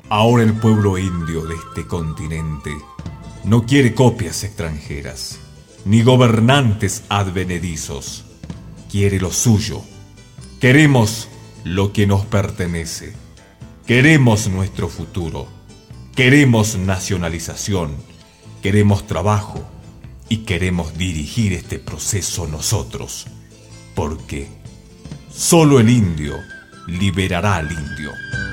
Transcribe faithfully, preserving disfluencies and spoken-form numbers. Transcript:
Ahora el pueblo indio de este continente no quiere copias extranjeras, ni gobernantes advenedizos. Quiere lo suyo. Queremos lo que nos pertenece. Queremos nuestro futuro. Queremos nacionalización. Queremos trabajo. Y queremos dirigir este proceso nosotros. Porque solo el indio liberará al indio.